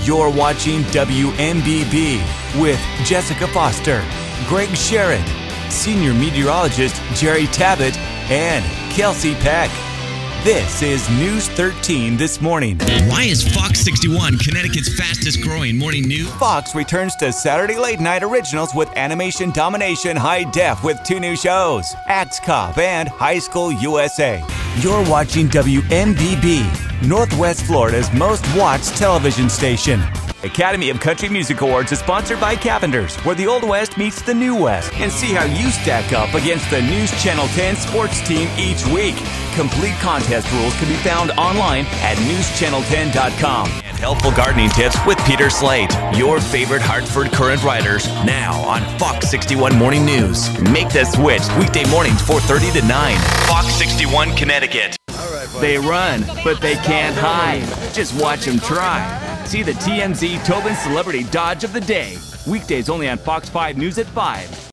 You're watching WMBB with Jessica Foster, Greg Sherrod, Senior Meteorologist Jerry Tabbitt, and Kelsey Peck. This is News 13 This Morning. Why is Fox 61 Connecticut's fastest growing morning news? Fox returns to Saturday late night originals with Animation Domination High Def with 2 new shows, Axe Cop and High School USA. You're watching WMBB, Northwest Florida's most watched television station. Academy of Country Music Awards is sponsored by Cavenders, where the Old West meets the New West. And see how you stack up against the News Channel 10 sports team each week. Complete contest rules can be found online at newschannel10.com. And helpful gardening tips with Peter Slate, your favorite Hartford Courant writers, now on Fox 61 Morning News. Make the switch weekday mornings 4:30 to 9. Fox 61 Connecticut. They run, but they can't hide. Just watch them try. See the TMZ Tobin Celebrity Dodge of the Day. Weekdays only on Fox 5 News at 5.